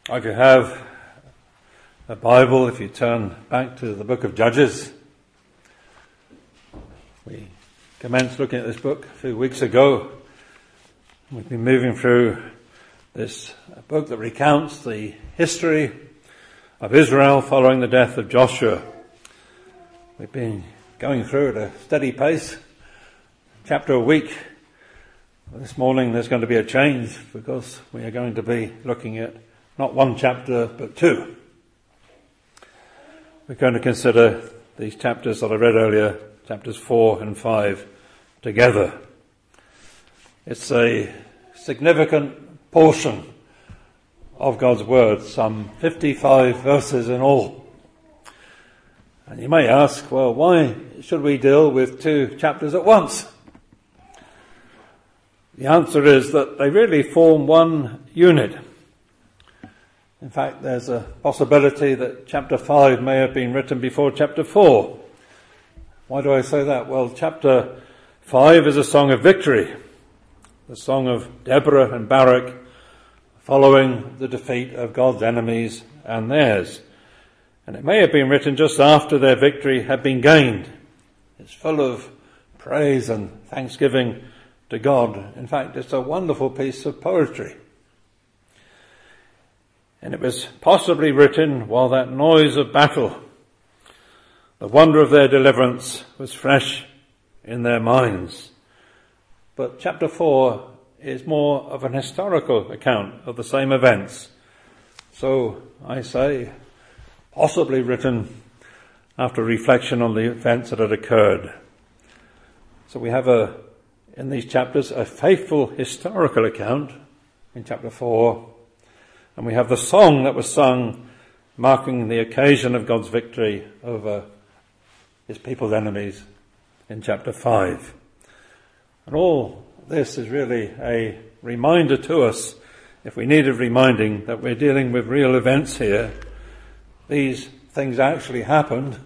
If you have a Bible, if you turn back to the book of Judges, we commenced looking at this book a few weeks ago. We've been moving through this book that recounts the history of Israel following the death of Joshua. We've been going through at a steady pace, chapter a week. This morning there's going to be a change because we are going to be looking at not one chapter but two. We're going to consider these chapters that I read earlier, chapters 4 and 5, together. It's a significant portion of God's Word, some 55 verses in all. And you may ask, well, why should we deal with two chapters at once? The answer is that they really form one unit. In fact, there's a possibility that chapter 5 may have been written before chapter 4. Why do I say that? Well, chapter 5 is a song of victory, the song of Deborah and Barak following the defeat of God's enemies and theirs. And it may have been written just after their victory had been gained. It's full of praise and thanksgiving to God. In fact, it's a wonderful piece of poetry. And it was possibly written while that noise of battle, the wonder of their deliverance, was fresh in their minds. But chapter 4 is more of an historical account of the same events. So I say, possibly written after reflection on the events that had occurred. So we have in these chapters a faithful historical account in chapter 4. And we have the song that was sung marking the occasion of God's victory over his people's enemies in chapter 5. And all this is really a reminder to us, if we needed reminding, that we're dealing with real events here. These things actually happened.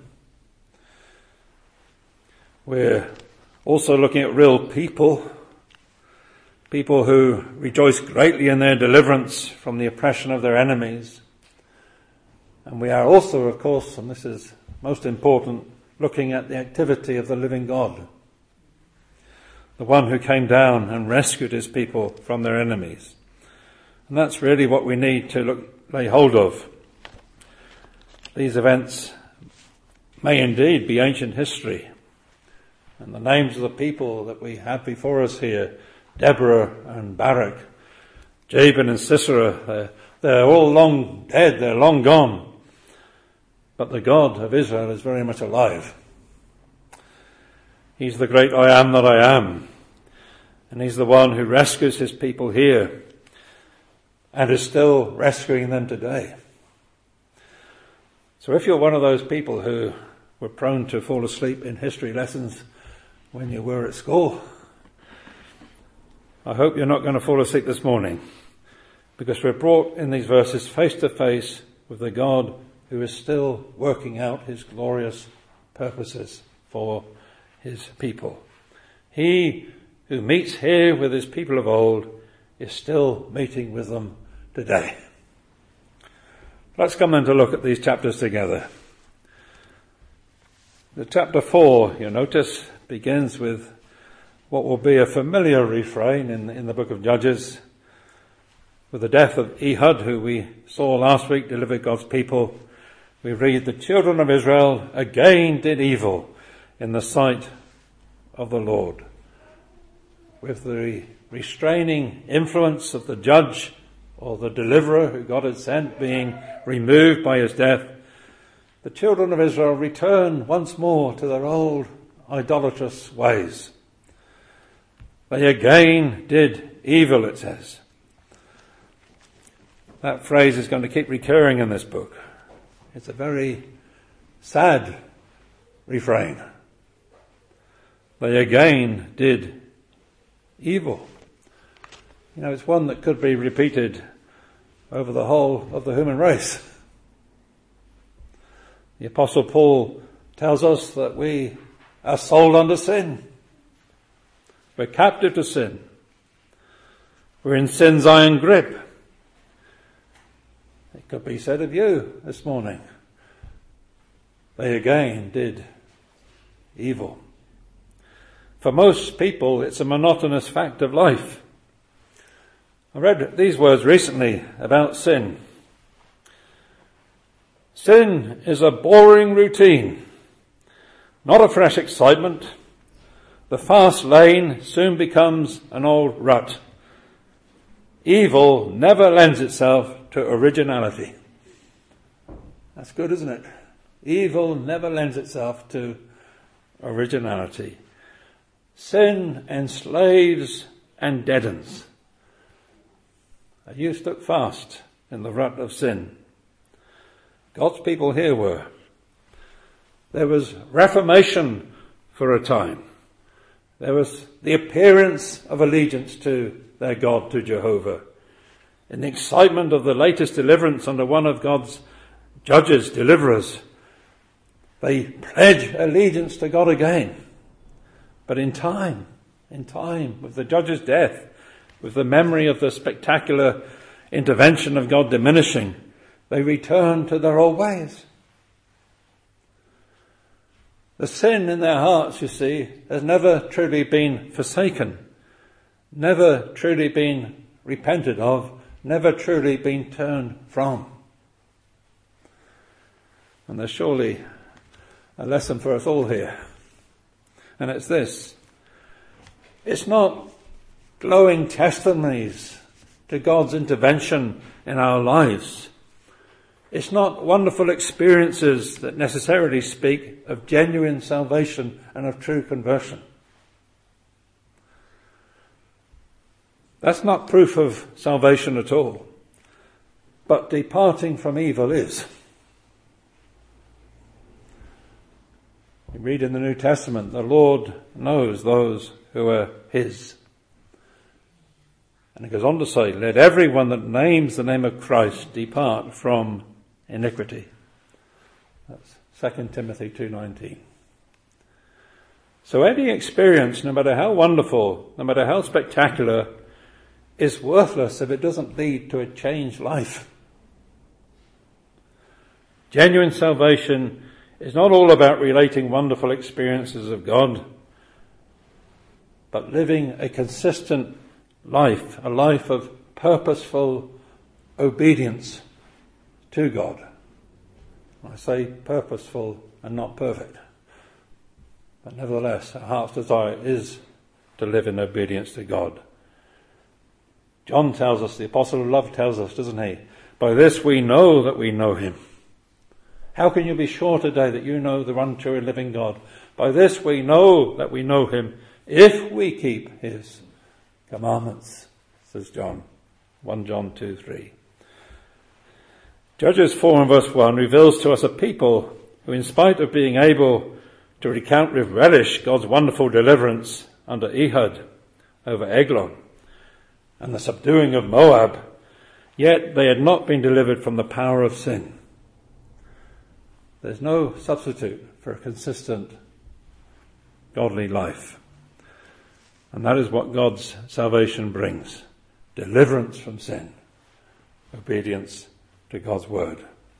We're also looking at real people who rejoice greatly in their deliverance from the oppression of their enemies. And we are also, of course, and this is most important, looking at the activity of the living God, the one who came down and rescued his people from their enemies. And that's really what we need to lay hold of. These events may indeed be ancient history. And the names of the people that we have before us here, Deborah and Barak, Jabin and Sisera, they're all long dead, they're long gone. But the God of Israel is very much alive. He's the great I am that I am. And he's the one who rescues his people here and is still rescuing them today. So if you're one of those people who were prone to fall asleep in history lessons when you were at school, I hope you're not going to fall asleep this morning, because we're brought in these verses face to face with the God who is still working out his glorious purposes for his people. He who meets here with his people of old is still meeting with them today. Let's come in to look at these chapters together. The chapter 4, you notice, begins with what will be a familiar refrain in the book of Judges. With the death of Ehud, who we saw last week deliver God's people, we read, the children of Israel again did evil in the sight of the Lord. With the restraining influence of the judge or the deliverer who God had sent being removed by his death, the children of Israel return once more to their old idolatrous ways. They again did evil, it says. That phrase is going to keep recurring in this book. It's a very sad refrain. They again did evil. You know, it's one that could be repeated over the whole of the human race. The Apostle Paul tells us that we are sold under sin. We're captive to sin. We're in sin's iron grip. It could be said of you this morning. They again did evil. For most people, it's a monotonous fact of life. I read these words recently about sin. Sin is a boring routine, not a fresh excitement. The fast lane soon becomes an old rut. Evil never lends itself to originality. That's good, isn't it? Evil never lends itself to originality. Sin enslaves and deadens. You stuck fast in the rut of sin. God's people here were. There was reformation for a time. There was the appearance of allegiance to their God, to Jehovah. In the excitement of the latest deliverance under one of God's judges, deliverers, they pledge allegiance to God again. But in time, with the judge's death, with the memory of the spectacular intervention of God diminishing, they return to their old ways. The sin in their hearts, you see, has never truly been forsaken, never truly been repented of, never truly been turned from. And there's surely a lesson for us all here. And it's this. It's not glowing testimonies to God's intervention in our lives. It's not wonderful experiences that necessarily speak of genuine salvation and of true conversion. That's not proof of salvation at all. But departing from evil is. We read in the New Testament, the Lord knows those who are his. And it goes on to say, let everyone that names the name of Christ depart from iniquity. That's 2 Timothy 2:19. So any experience, no matter how wonderful, no matter how spectacular, is worthless if it doesn't lead to a changed life. Genuine salvation is not all about relating wonderful experiences of God, but living a consistent life, a life of purposeful obedience to God. I say purposeful and not perfect. But nevertheless, our heart's desire is to live in obedience to God. John tells us, the apostle of love tells us, doesn't he? By this we know that we know him. How can you be sure today that you know the one true and living God? By this we know that we know him, if we keep his commandments, says John. 1 John 2:3. Judges 4 and verse 1 reveals to us a people who, in spite of being able to recount with relish God's wonderful deliverance under Ehud over Eglon and the subduing of Moab, yet they had not been delivered from the power of sin. There's no substitute for a consistent godly life. And that is what God's salvation brings. Deliverance from sin. Obedience to God's word.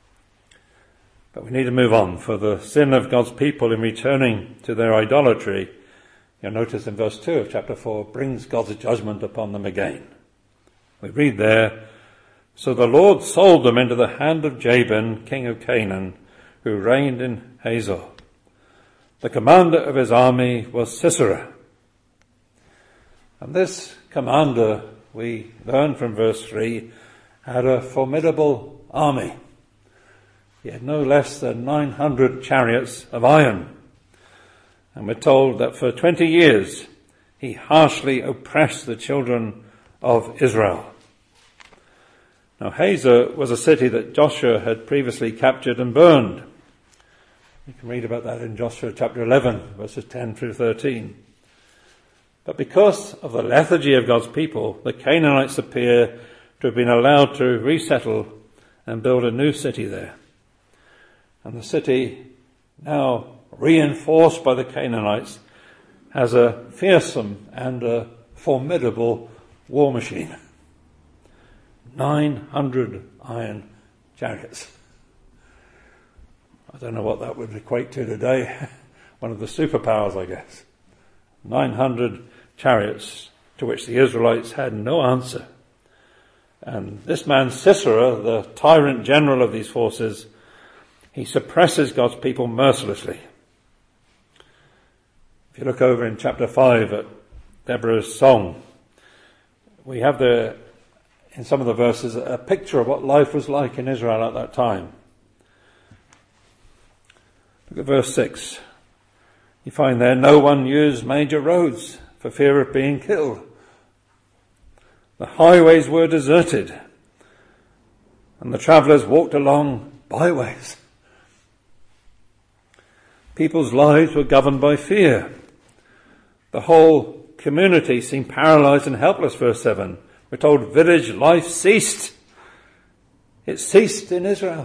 But we need to move on, for the sin of God's people in returning to their idolatry, you'll notice in verse 2 of chapter 4, brings God's judgment upon them again. We read there, so the Lord sold them into the hand of Jabin, king of Canaan, who reigned in Hazor. The commander of his army was Sisera. And this commander, we learn from verse 3, had a formidable army. He had no less than 900 chariots of iron. And we're told that for 20 years he harshly oppressed the children of Israel. Now Hazor was a city that Joshua had previously captured and burned. You can read about that in Joshua chapter 11, verses 10 through 13. But because of the lethargy of God's people, the Canaanites appear to have been allowed to resettle and build a new city there. And the city, now reinforced by the Canaanites, has a fearsome and a formidable war machine. 900 iron chariots. I don't know what that would equate to today. One of the superpowers, I guess. 900 chariots to which the Israelites had no answer. And this man Sisera, the tyrant general of these forces, he suppresses God's people mercilessly. If you look over in chapter 5 at Deborah's song, we have there, in some of the verses, a picture of what life was like in Israel at that time. Look at verse 6. You find there, no one used major roads for fear of being killed. The highways were deserted, and the travellers walked along byways. People's lives were governed by fear. The whole community seemed paralysed and helpless, verse 7. We're told village life ceased. It ceased in Israel.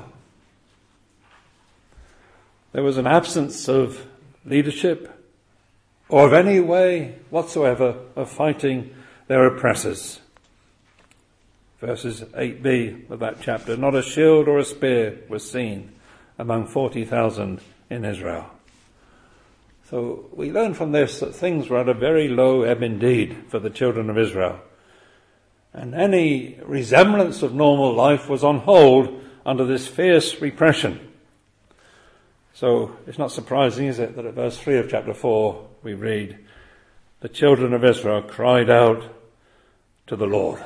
There was an absence of leadership or of any way whatsoever of fighting their oppressors. Verses 8b of that chapter, not a shield or a spear was seen among 40,000 in Israel. So we learn from this that things were at a very low ebb indeed for the children of Israel. And any resemblance of normal life was on hold under this fierce repression. So it's not surprising, is it, that at verse 3 of chapter 4 we read, the children of Israel cried out to the Lord.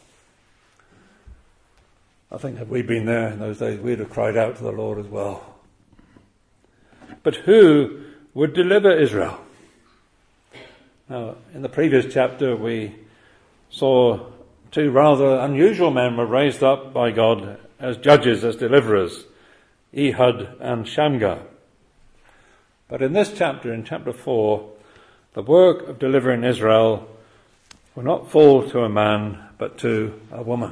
I think had we been there in those days, we'd have cried out to the Lord as well. But who would deliver Israel? Now, in the previous chapter, we saw two rather unusual men were raised up by God as judges, as deliverers, Ehud and Shamgar. But in this chapter, in chapter 4, the work of delivering Israel will not fall to a man, but to a woman.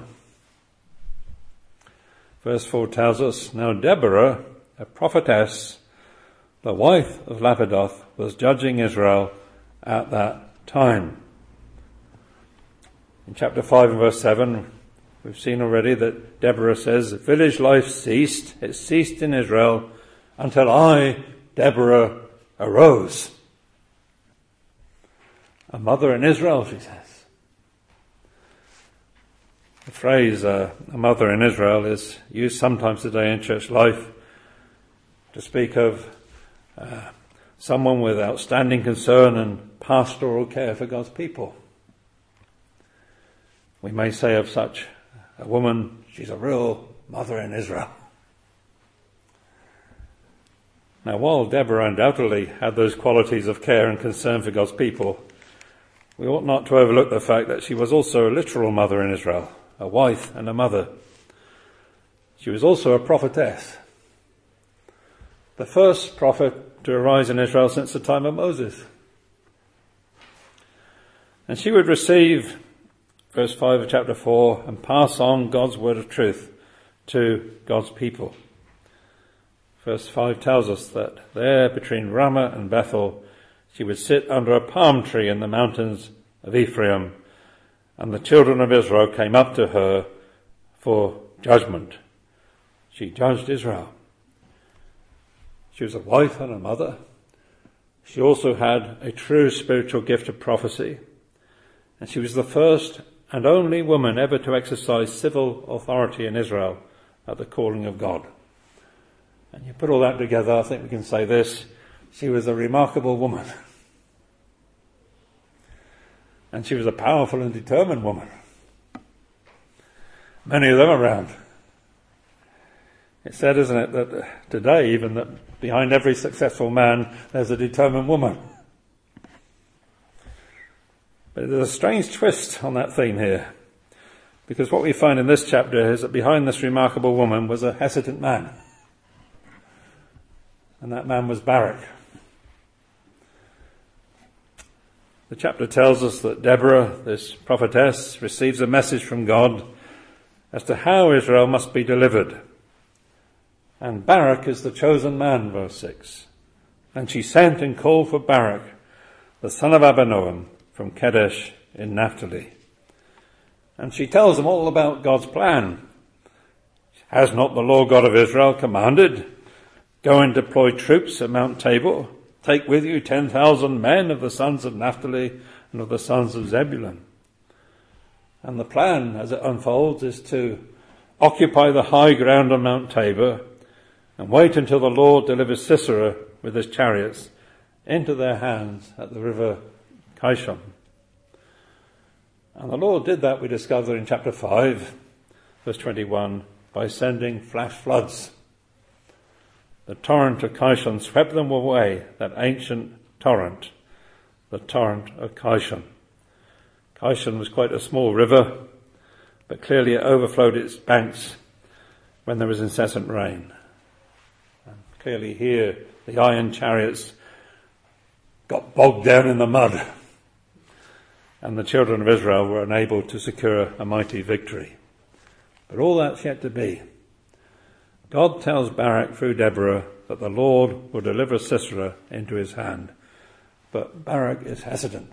Verse 4 tells us, now Deborah, a prophetess, the wife of Lapidoth, was judging Israel at that time. In chapter 5 and verse 7, we've seen already that Deborah says, village life ceased, it ceased in Israel, until I, Deborah, arose. A mother in Israel, she says. The phrase, a mother in Israel, is used sometimes today in church life to speak of someone with outstanding concern and pastoral care for God's people. We may say of such a woman, she's a real mother in Israel. Now, while Deborah undoubtedly had those qualities of care and concern for God's people, we ought not to overlook the fact that she was also a literal mother in Israel, a wife and a mother. She was also a prophetess, the first prophet to arise in Israel since the time of Moses. And she would receive, verse 5 of chapter 4, and pass on God's word of truth to God's people. Verse 5 tells us that there between Ramah and Bethel, she would sit under a palm tree in the mountains of Ephraim, and the children of Israel came up to her for judgment. She judged Israel. She was a wife and a mother. She also had a true spiritual gift of prophecy. And she was the first and only woman ever to exercise civil authority in Israel at the calling of God. And you put all that together, I think we can say this: she was a remarkable woman. And she was a powerful and determined woman. Many of them around. It's said, isn't it, that today even that behind every successful man there's a determined woman. But there's a strange twist on that theme here. Because what we find in this chapter is that behind this remarkable woman was a hesitant man. And that man was Barak. The chapter tells us that Deborah, this prophetess, receives a message from God as to how Israel must be delivered. And Barak is the chosen man, verse 6. And she sent and called for Barak, the son of Abinoam, from Kadesh in Naphtali. And she tells them all about God's plan. Has not the Lord God of Israel commanded, go and deploy troops at Mount Tabor? Take with you 10,000 men of the sons of Naphtali and of the sons of Zebulun. And the plan, as it unfolds, is to occupy the high ground on Mount Tabor and wait until the Lord delivers Sisera with his chariots into their hands at the river Kishon. And the Lord did that, we discover in chapter 5, verse 21, by sending flash floods. The torrent of Kishon swept them away, that ancient torrent, the torrent of Kishon. Kishon was quite a small river, but clearly it overflowed its banks when there was incessant rain. And clearly here the iron chariots got bogged down in the mud, and the children of Israel were unable to secure a mighty victory. But all that's yet to be. God tells Barak through Deborah that the Lord will deliver Sisera into his hand. But Barak is hesitant.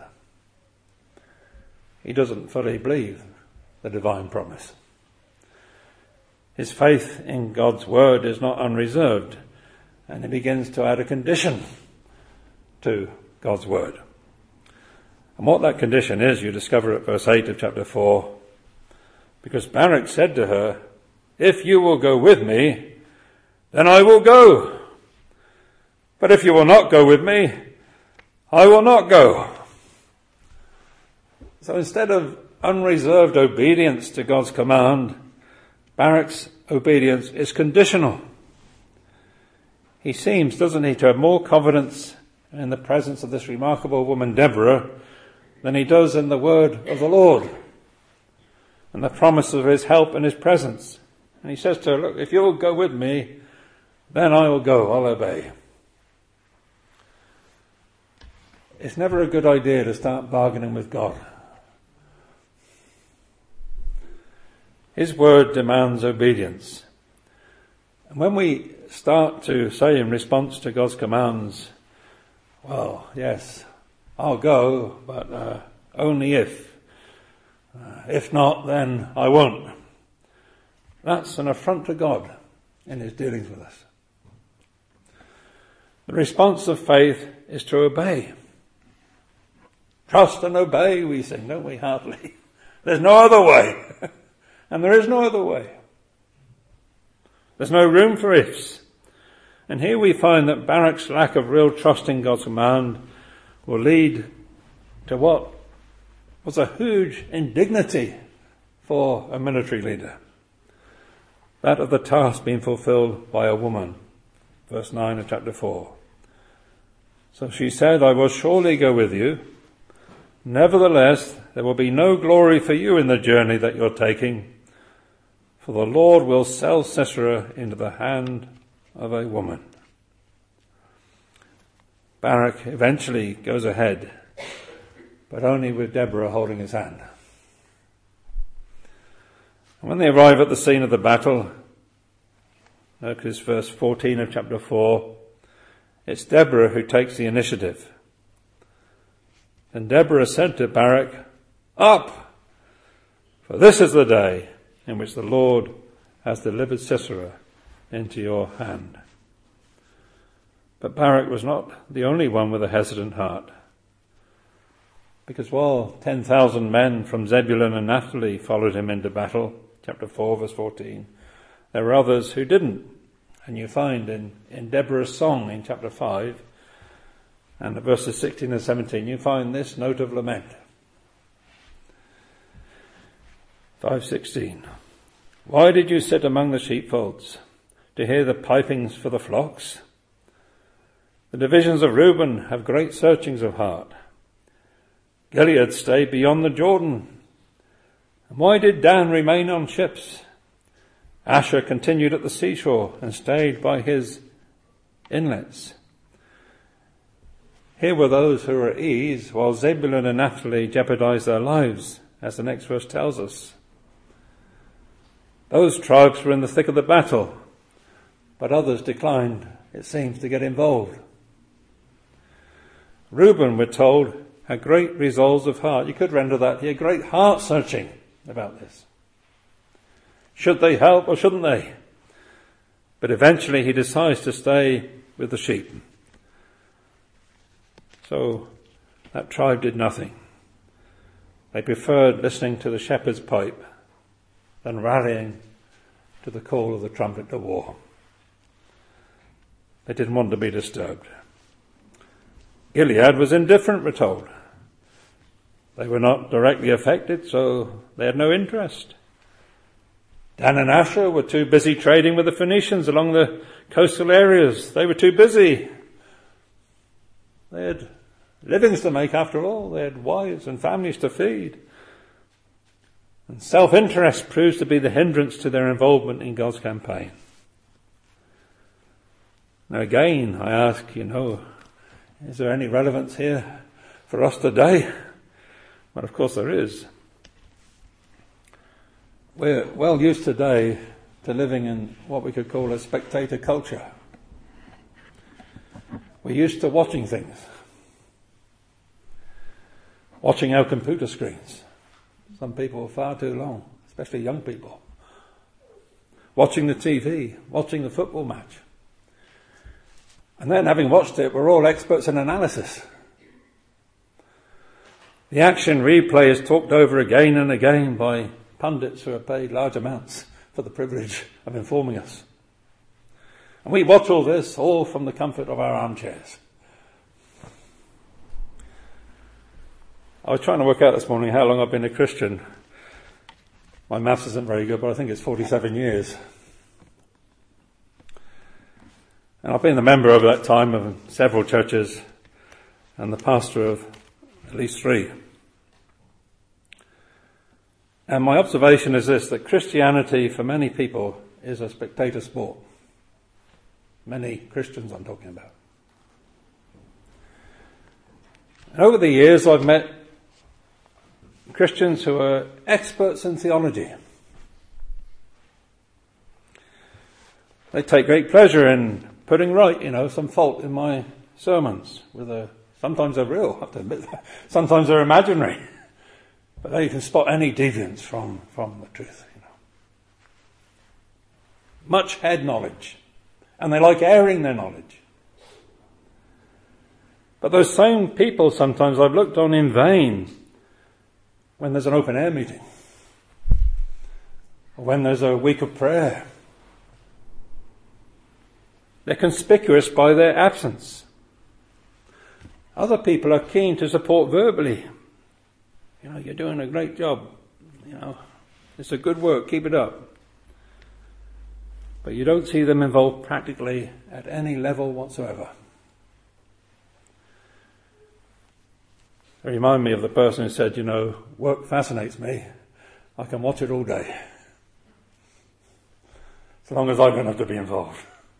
He doesn't fully believe the divine promise. His faith in God's word is not unreserved, and he begins to add a condition to God's word. And what that condition is, you discover at verse 8 of chapter 4. Because Barak said to her, if you will go with me, then I will go. But if you will not go with me, I will not go. So instead of unreserved obedience to God's command, Barak's obedience is conditional. He seems, doesn't he, to have more confidence in the presence of this remarkable woman Deborah than he does in the word of the Lord and the promise of his help and his presence. And he says to her, look, if you'll go with me, then I will go, I'll obey. It's never a good idea to start bargaining with God. His word demands obedience. And when we start to say in response to God's commands, well, yes, I'll go, but only if. If not, then I won't. That's an affront to God in his dealings with us. The response of faith is to obey. Trust and obey, we sing, don't we, heartily? There's no other way. And there is no other way. There's no room for ifs. And here we find that Barak's lack of real trust in God's command will lead to what was a huge indignity for a military leader. That of the task being fulfilled by a woman. Verse 9 of chapter 4. So she said, I will surely go with you. Nevertheless, there will be no glory for you in the journey that you're taking, for the Lord will sell Sisera into the hand of a woman. Barak eventually goes ahead, but only with Deborah holding his hand. And when they arrive at the scene of the battle, notice verse 14 of chapter 4, it's Deborah who takes the initiative. And Deborah said to Barak, up, for this is the day in which the Lord has delivered Sisera into your hand. But Barak was not the only one with a hesitant heart. Because while 10,000 men from Zebulun and Naphtali followed him into battle, chapter 4, verse 14, there were others who didn't. And you find in Deborah's song in chapter 5, and at verses 16 and 17, you find this note of lament. 5:16. Why did you sit among the sheepfolds to hear the pipings for the flocks? The divisions of Reuben have great searchings of heart. Gilead stayed beyond the Jordan. And why did Dan remain on ships? Asher continued at the seashore and stayed by his inlets. Here were those who were at ease, while Zebulun and Naphtali jeopardized their lives, as the next verse tells us. Those tribes were in the thick of the battle, but others declined, it seems, to get involved. Reuben, we're told, had great resolves of heart. You could render that here, great heart searching about this. Should they help or shouldn't they? But eventually he decides to stay with the sheep. So that tribe did nothing. They preferred listening to the shepherd's pipe than rallying to the call of the trumpet to war. They didn't want to be disturbed. Gilead was indifferent, we're told. They were not directly affected, so they had no interest. Dan and Asher were too busy trading with the Phoenicians along the coastal areas. They were too busy. They had livings to make after all. They had wives and families to feed. And self-interest proves to be the hindrance to their involvement in God's campaign. Now again, I ask, is there any relevance here for us today? Well, of course there is. We're well used today to living in what we could call a spectator culture. We're used to watching things. Watching our computer screens. Some people far too long, especially young people. Watching the TV, watching the football match. And then, having watched it, we're all experts in analysis. The action replay is talked over again and again by pundits who are paid large amounts for the privilege of informing us. And we watch all this, all from the comfort of our armchairs. I was trying to work out this morning how long I've been a Christian. My maths isn't very good, but I think it's 47 years. And I've been the member over that time of several churches and the pastor of at least 3. And my observation is this, that Christianity for many people is a spectator sport. Many Christians I'm talking about. And over the years I've met Christians who are experts in theology. They take great pleasure in putting right, some fault in my sermons sometimes they're real, I have to admit that. Sometimes they're imaginary. But they can spot any deviance from the truth, Much head knowledge. And they like airing their knowledge. But those same people sometimes I've looked on in vain when there's an open air meeting. Or when there's a week of prayer. They're conspicuous by their absence. Other people are keen to support verbally. You're doing a great job. It's a good work. Keep it up. But you don't see them involved practically at any level whatsoever. They remind me of the person who said, work fascinates me. I can watch it all day. As long as I don't have to be involved.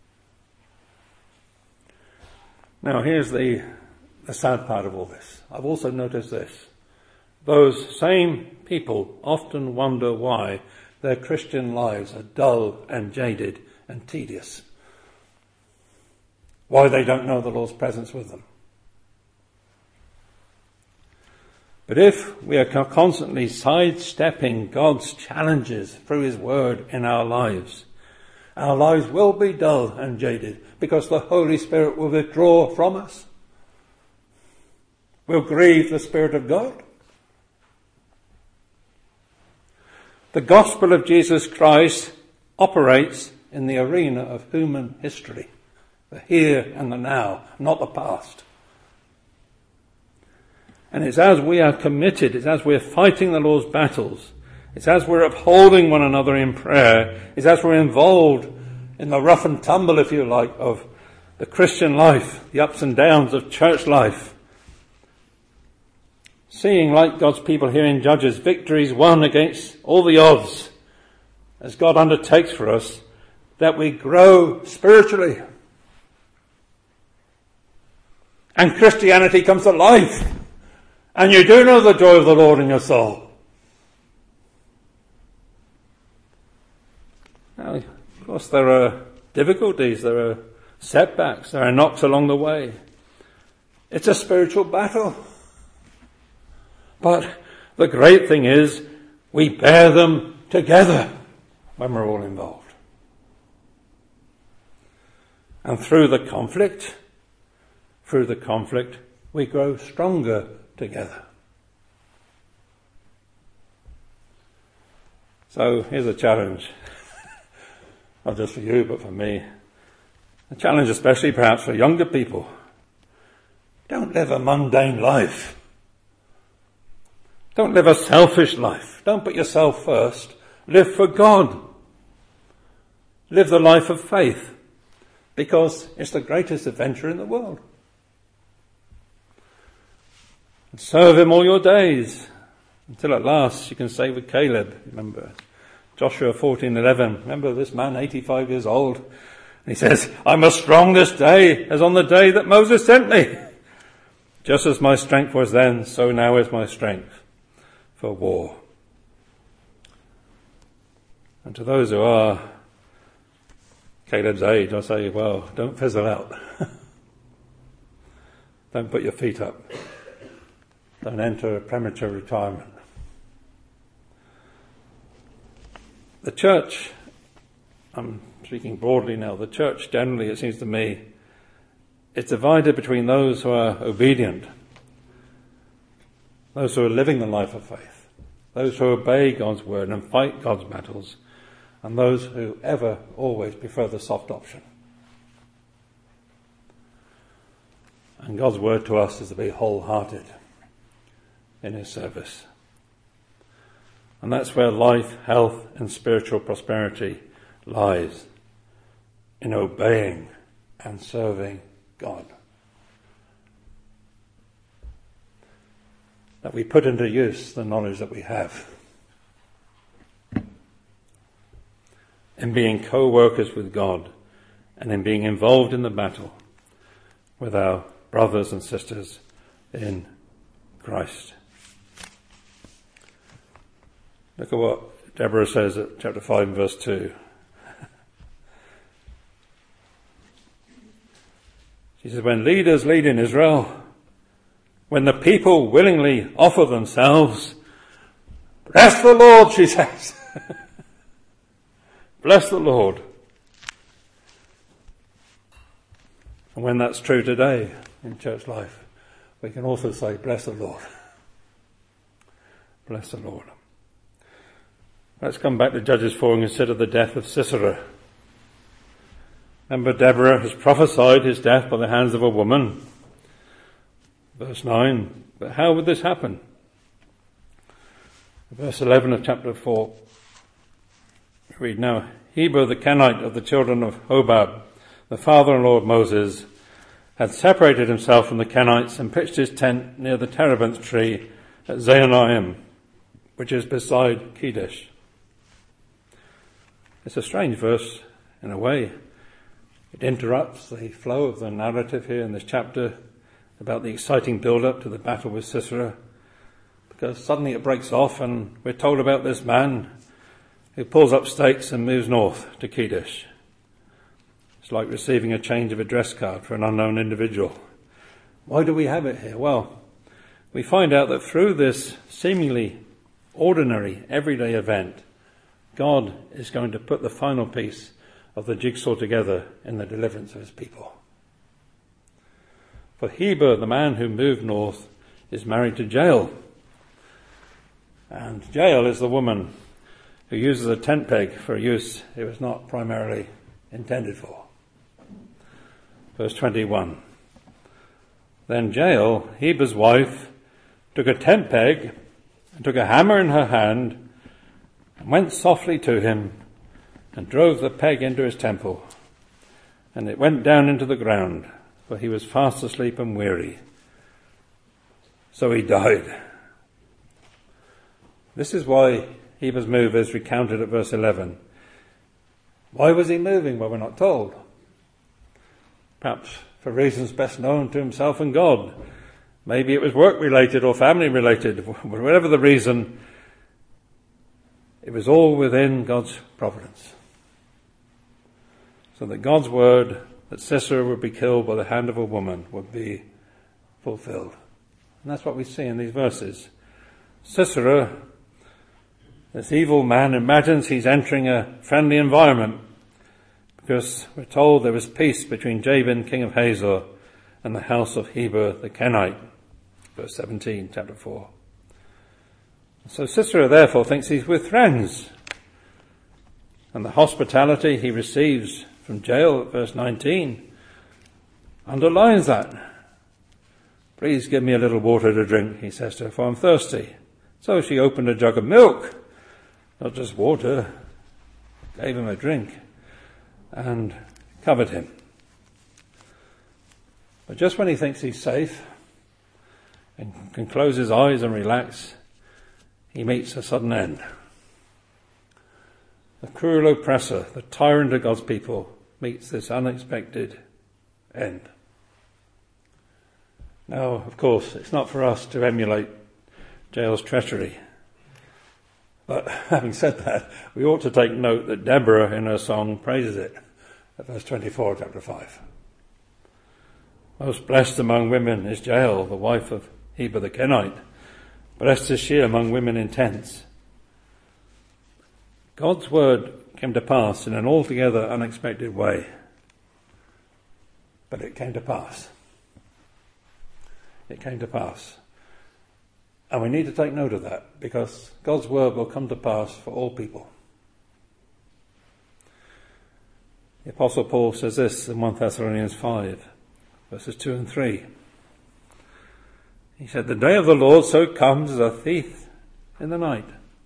Now here's the sad part of all this. I've also noticed this. Those same people often wonder why their Christian lives are dull and jaded and tedious. Why they don't know the Lord's presence with them. But if we are constantly sidestepping God's challenges through His Word in our lives will be dull and jaded because the Holy Spirit will withdraw from us. Will grieve the Spirit of God. The gospel of Jesus Christ operates in the arena of human history, the here and the now, not the past. And it's as we are committed, it's as we're fighting the Lord's battles, it's as we're upholding one another in prayer, it's as we're involved in the rough and tumble, if you like, of the Christian life, the ups and downs of church life. Seeing, like God's people here in Judges, victories won against all the odds as God undertakes for us, that we grow spiritually. And Christianity comes to life. And you do know the joy of the Lord in your soul. Now, of course, there are difficulties, there are setbacks, there are knocks along the way. It's a spiritual battle. But the great thing is, we bear them together when we're all involved. And through the conflict, we grow stronger together. So here's a challenge, not just for you, but for me. A challenge especially perhaps for younger people. Don't live a mundane life. Don't live a selfish life. Don't put yourself first. Live for God. Live the life of faith, because it's the greatest adventure in the world. And serve him all your days, until at last you can say with Caleb, remember, Joshua 14:11, remember this man, 85 years old, and he says, I'm as strong this day as on the day that Moses sent me. Just as my strength was then, so now is my strength for war. And to those who are Caleb's age, I say, well, don't fizzle out. Don't put your feet up. Don't enter a premature retirement. The church, I'm speaking broadly now, the church generally, it seems to me, is divided between those who are obedient, those who are living the life of faith, those who obey God's word and fight God's battles, and those who ever, always prefer the soft option. And God's word to us is to be wholehearted in his service. And that's where life, health, and spiritual prosperity lies, in obeying and serving God. That we put into use the knowledge that we have, in being co-workers with God, and in being involved in the battle with our brothers and sisters in Christ. Look at what Deborah says at chapter 5 and verse 2. She says, when leaders lead in Israel, when the people willingly offer themselves, bless the Lord, she says. Bless the Lord. And when that's true today in church life, we can also say, bless the Lord. Bless the Lord. Let's come back to Judges 4 and consider the death of Sisera. Remember, Deborah has prophesied his death by the hands of a woman. Verse 9. But how would this happen? Verse 11 of chapter 4. We read now, Heber the Kenite of the children of Hobab, the father-in-law of Moses, had separated himself from the Kenites and pitched his tent near the terebinth tree at Zaanaim, which is beside Kedesh. It's a strange verse in a way. It interrupts the flow of the narrative here in this chapter about the exciting build-up to the battle with Sisera, because suddenly it breaks off and we're told about this man who pulls up stakes and moves north to Kedesh. It's like receiving a change of address card for an unknown individual. Why do we have it here? Well, we find out that through this seemingly ordinary, everyday event, God is going to put the final piece of the jigsaw together in the deliverance of his people. For Heber, the man who moved north, is married to Jael. And Jael is the woman who uses a tent peg for a use it was not primarily intended for. Verse 21. Then Jael, Heber's wife, took a tent peg and took a hammer in her hand and went softly to him and drove the peg into his temple. And it went down into the ground, for he was fast asleep and weary. So he died. This is why Heber's move is recounted at verse 11. Why was he moving? Well, we're not told. Perhaps for reasons best known to himself and God. Maybe it was work-related or family-related. Whatever the reason, it was all within God's providence. So that God's word that Sisera would be killed by the hand of a woman would be fulfilled. And that's what we see in these verses. Sisera, this evil man, imagines he's entering a friendly environment, because we're told there was peace between Jabin, king of Hazor, and the house of Heber the Kenite. Verse 17, chapter 4. So Sisera therefore thinks he's with friends. And the hospitality he receives from Jael, verse 19, underlines that. Please give me a little water to drink, he says to her, for I'm thirsty. So she opened a jug of milk, not just water, gave him a drink, and covered him. But just when he thinks he's safe and can close his eyes and relax, he meets a sudden end. The cruel oppressor, the tyrant of God's people, meets this unexpected end. Now, of course, it's not for us to emulate Jael's treachery. But having said that, we ought to take note that Deborah in her song praises it at verse 24, chapter 5. Most blessed among women is Jael, the wife of Heber the Kenite. Blessed is she among women in tents. God's word came to pass in an altogether unexpected way. But it came to pass. It came to pass. And we need to take note of that, because God's word will come to pass for all people. The Apostle Paul says this in 1 Thessalonians 5, verses 2 and 3. He said, the day of the Lord so comes as a thief in the night.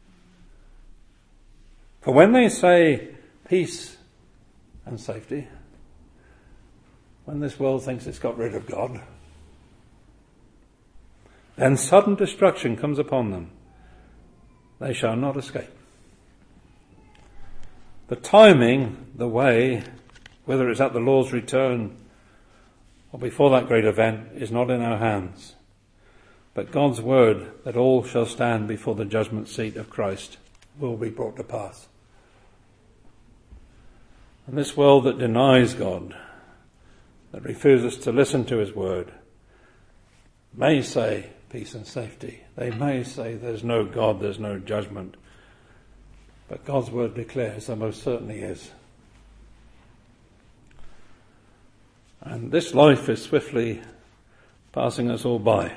For when they say peace and safety, when this world thinks it's got rid of God, then sudden destruction comes upon them. They shall not escape. The timing, the way, whether it's at the Lord's return or before that great event, is not in our hands. But God's word that all shall stand before the judgment seat of Christ will be brought to pass. And this world that denies God, that refuses to listen to his word, may say peace and safety. They may say there's no God, there's no judgment. But God's word declares there most certainly is. And this life is swiftly passing us all by.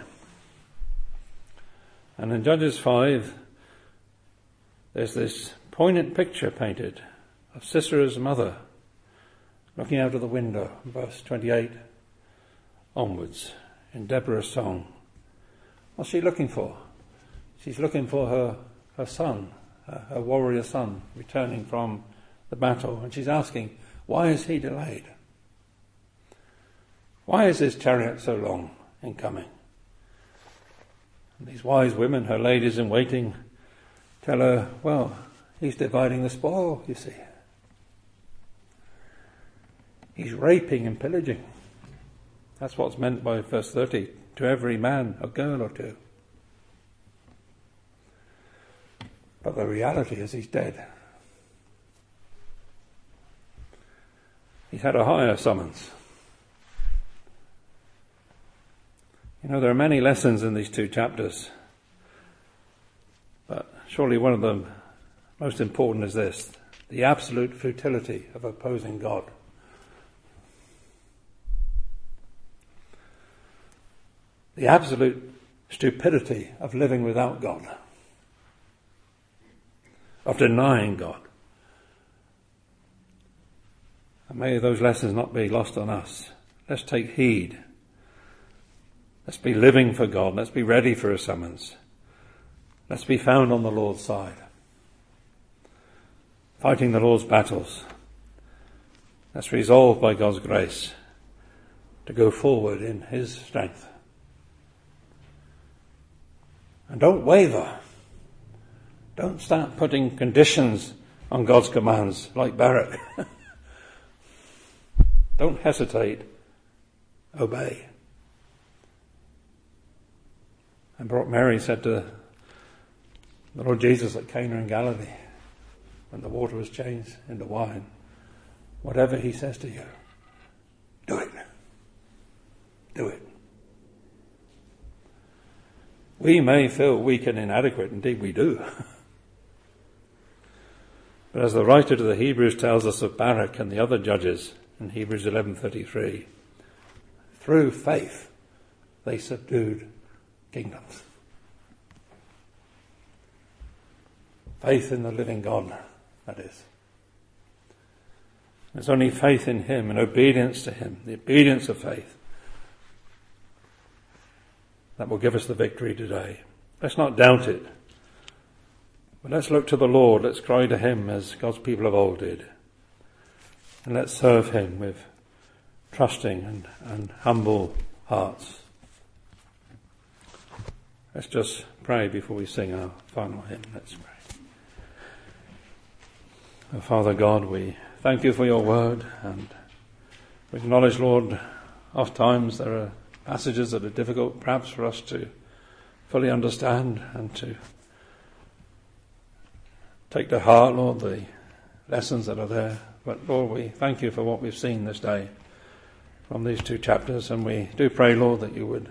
And in Judges 5, there's this poignant picture painted of Sisera's mother looking out of the window, verse 28 onwards, in Deborah's song. What's she looking for? She's looking for her son, her warrior son, returning from the battle. And she's asking, why is he delayed? Why is his chariot so long in coming? And these wise women, her ladies in waiting, tell her, well, he's dividing the spoil, you see. He's raping and pillaging. That's what's meant by verse 30. To every man, a girl or two. But the reality is he's dead. He's had a higher summons. You know, there are many lessons in these two chapters. But surely one of the most important is this: the absolute futility of opposing God. The absolute stupidity of living without God, of denying God. And may those lessons not be lost on us. Let's take heed. Let's be living for God. Let's be ready for a summons. Let's be found on the Lord's side, fighting the Lord's battles. Let's resolve by God's grace to go forward in his strength. And don't waver. Don't start putting conditions on God's commands like Barak. Don't hesitate. Obey. And Mary said to the Lord Jesus at Cana in Galilee, when the water was changed into wine, whatever he says to you, do it. Do it. We may feel weak and inadequate, indeed we do. But as the writer to the Hebrews tells us of Barak and the other judges in Hebrews 11:33, through faith they subdued kingdoms. Faith in the living God, that is. It's only faith in him and obedience to him, the obedience of faith, that will give us the victory today. Let's not doubt it. But let's look to the Lord. Let's cry to him as God's people of old did. And let's serve him with trusting and humble hearts. Let's just pray before we sing our final hymn. Let's pray. Oh, Father God, we thank you for your word, and we acknowledge, Lord, oft times there are passages that are difficult perhaps for us to fully understand and to take to heart, Lord, the lessons that are there. But Lord, we thank you for what we've seen this day from these two chapters, and we do pray, Lord, that you would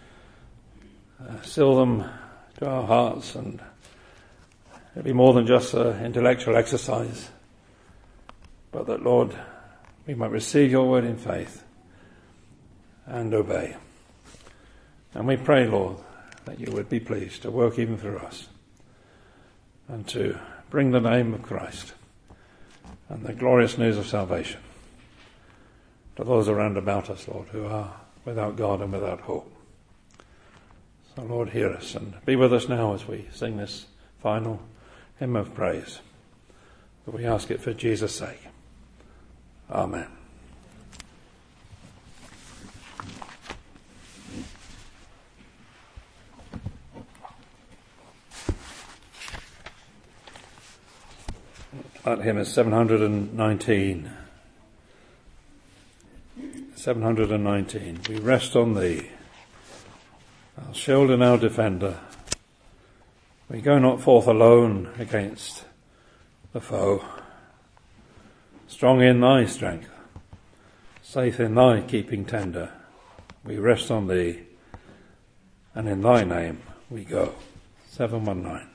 seal them to our hearts, and it'll be more than just an intellectual exercise, but that, Lord, we might receive your word in faith and obey. And we pray, Lord, that you would be pleased to work even through us and to bring the name of Christ and the glorious news of salvation to those around about us, Lord, who are without God and without hope. So, Lord, hear us and be with us now as we sing this final hymn of praise. But we ask it for Jesus' sake. Amen. That hymn is 719. 719. We rest on thee, our shield and our defender. We go not forth alone against the foe. Strong in thy strength, safe in thy keeping tender, we rest on thee, and in thy name we go. 719.